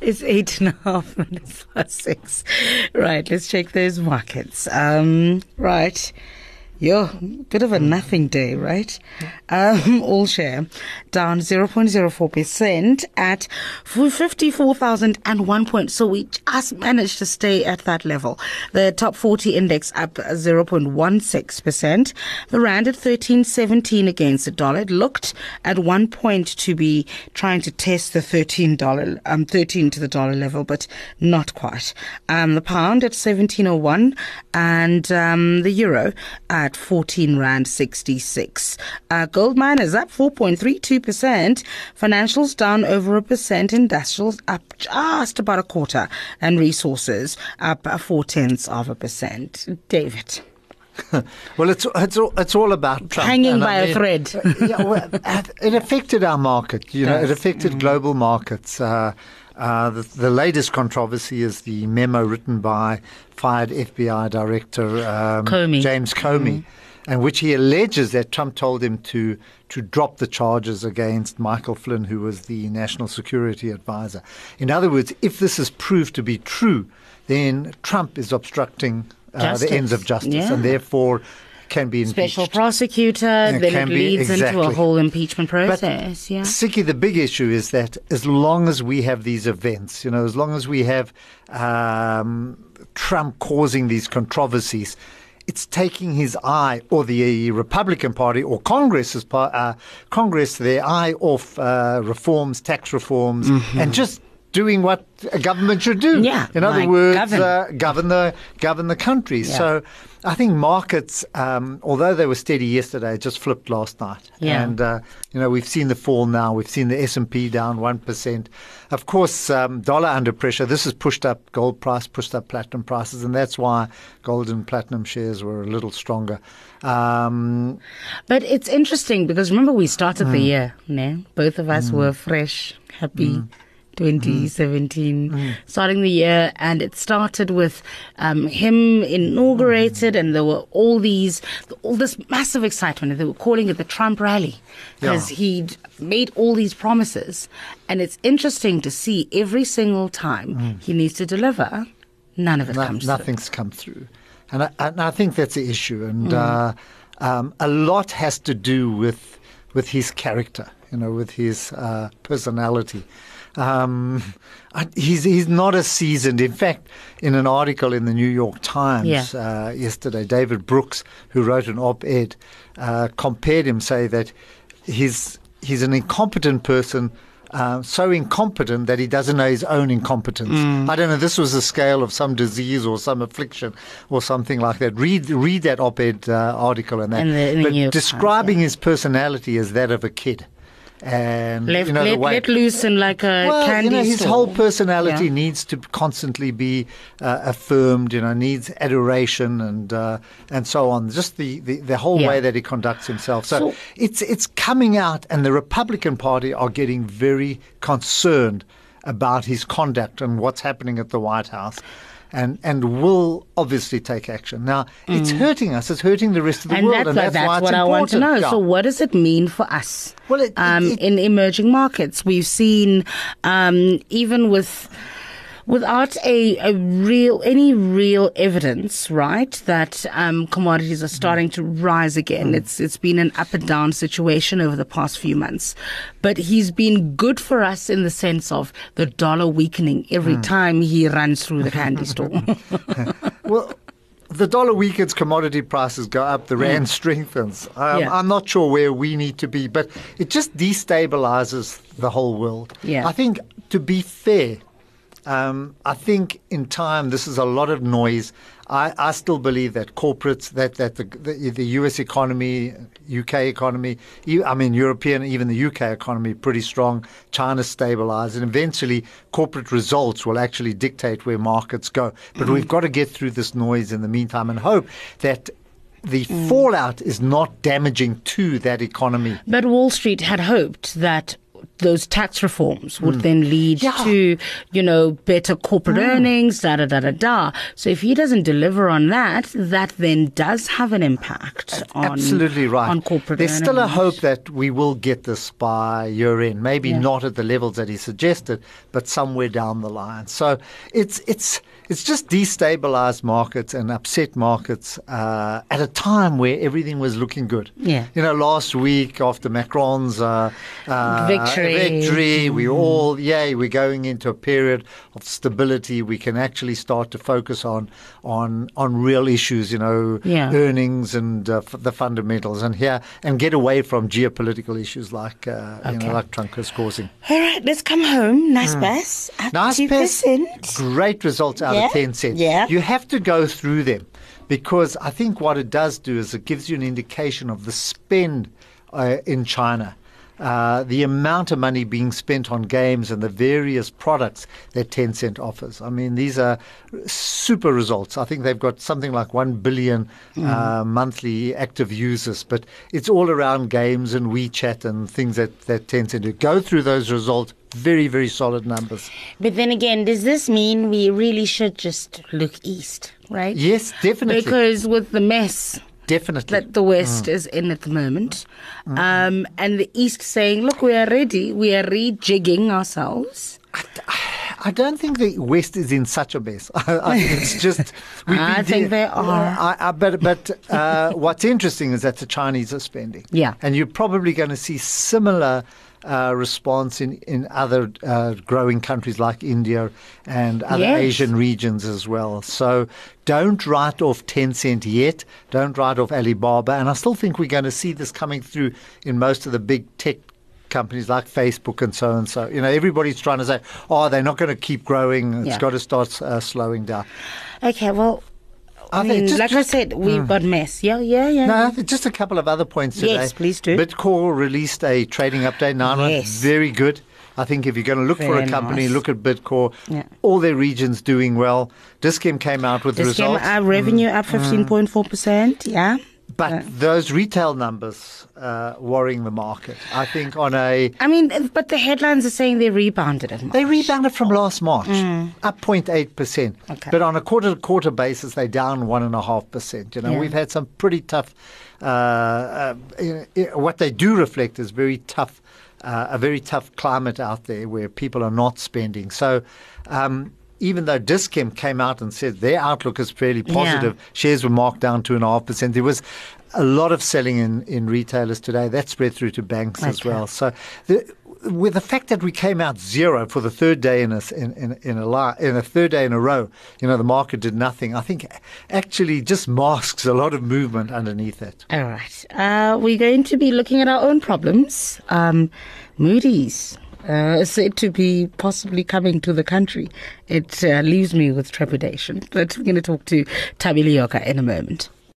It's 8.5 minutes past 6. Right, let's check those markets. Right. Yo, bit of a nothing day, right? All share down 0.04% at 54,001 points. So we just managed to stay at that level. The top 40 index up 0.16%. The rand at 13.17 against the dollar. It looked at one point to be trying to test the $13 to the dollar level, but not quite. The pound at 17.01 and the euro at 14 rand 66. Gold miners up 4.32%. Financials down over 1%. Industrials up just about a quarter. And resources up 0.4%. David. Well, it's all about Trump. Hanging by a thread. It affected our market. It affected global markets. The latest controversy is the memo written by fired FBI Director James Comey, in which he alleges that Trump told him to drop the charges against Michael Flynn, who was the National Security Advisor. In other words, if this is proved to be true, then Trump is obstructing the ends of justice, and therefore can be impeached. Special prosecutor, then it leads into a whole impeachment process. But, Sikki, the big issue is that as long as we have these events, as long as we have Trump causing these controversies, it's taking his eye, or the Republican Party or Congress, their eye off reforms, tax reforms, and just doing what a government should do. In other words, govern the country. So I think markets, although they were steady yesterday, just flipped last night. And, we've seen the fall now. We've seen the S&P down 1%. Of course, dollar under pressure. This has pushed up gold price, pushed up platinum prices, and that's why gold and platinum shares were a little stronger. But it's interesting because remember we started the year, both of us were fresh, happy. 2017, starting the year, and it started with him inaugurated, and there were all this massive excitement, and they were calling it the Trump rally because he'd made all these promises, and it's interesting to see every single time he needs to deliver, none of it comes through. Nothing's come through, and I think that's the issue, and a lot has to do with his character, with his personality. He's not as seasoned. In fact, in an article in the New York Times yesterday, David Brooks, who wrote an op-ed, compared him, say that he's an incompetent person, so incompetent that he doesn't know his own incompetence. I don't know, this was a scale of some disease or some affliction or something like that. Read that op-ed article and that. But describing his personality as that of a kid. And let loose in like a candy his store. whole personality needs to constantly be affirmed. Needs adoration and so on. Just the whole way that he conducts himself. So it's coming out, and the Republican Party are getting very concerned about his conduct and what's happening at the White House. And will obviously take action. Now, it's hurting us. It's hurting the rest of the world. And that's why it's what important. I want to know. So what does it mean for us in emerging markets? We've seen, even without any real evidence, right, that commodities are starting to rise again. It's been an up and down situation over the past few months. But he's been good for us in the sense of the dollar weakening every time he runs through the candy store. Well, the dollar weakens, commodity prices go up, the rand strengthens. I'm not sure where we need to be, but it just destabilizes the whole world. I think, to be fair, I think in time this is a lot of noise. I still believe that corporates, that the US economy, UK economy, European, even the UK economy, pretty strong. China's stabilized, and eventually corporate results will actually dictate where markets go. But we've got to get through this noise in the meantime and hope that the fallout is not damaging to that economy. But Wall Street had hoped that those tax reforms would then lead to, better corporate earnings, So if he doesn't deliver on that, that then does have an impact absolutely right. on corporate There's earnings. Still a hope that we will get this by year end. Maybe not at the levels that he suggested, but somewhere down the line. So it's just destabilized markets and upset markets at a time where everything was looking good. Yeah. Last week after Macron's victory, we all, we're going into a period of stability. We can actually start to focus on real issues, earnings and the fundamentals, and get away from geopolitical issues like like Trump is causing. All right, let's come home. Naspers, up 2%. Great results out of Tencent. Yeah. You have to go through them, because I think what it does do is it gives you an indication of the spend in China. The amount of money being spent on games and the various products that Tencent offers. I mean, these are super results. I think they've got something like 1 billion monthly active users, but it's all around games and WeChat and things that Tencent do. Go through those results. Very, very solid numbers. But then again, does this mean we really should just look east, right? Yes, definitely. Because with the mess definitely that the West is in at the moment, and the East saying, look, we are ready, we are rejigging ourselves. I don't think the West is in such a mess. I think it's just... I think they are. But what's interesting is that the Chinese are spending. Yeah. And you're probably going to see similar response in other growing countries like India and other Asian regions as well. So don't write off Tencent yet. Don't write off Alibaba. And I still think we're going to see this coming through in most of the big tech companies like Facebook and so on. So, everybody's trying to say, they're not going to keep growing. It's got to start slowing down. Okay, well, I said, we've got mess. Yeah. No, just a couple of other points today. Yes, please do. Bitcore released a trading update now. Yes. Very good. I think if you're going to look for a company, look at Bitcore. Yeah. All their regions doing well. Dis-Chem came out with results. Revenue up 15.4%. Yeah. But those retail numbers worrying the market. I think but the headlines are saying they rebounded at March. They rebounded from last March, up 0.8%. Okay. But on a quarter-to-quarter basis, they're down 1.5%. We've had some pretty tough. What they do reflect is very tough. A very tough climate out there where people are not spending. So. Even though Dis-Chem came out and said their outlook is fairly positive, shares were marked down 2.5%. There was a lot of selling in retailers today. That spread through to banks as well. So with the fact that we came out zero for the third day in a third day in a row, the market did nothing. I think actually just masks a lot of movement underneath it. All right. We're going to be looking at our own problems. Moody's. Said to be possibly coming to the country. It leaves me with trepidation. But we're going to talk to Thabile Yoka in a moment.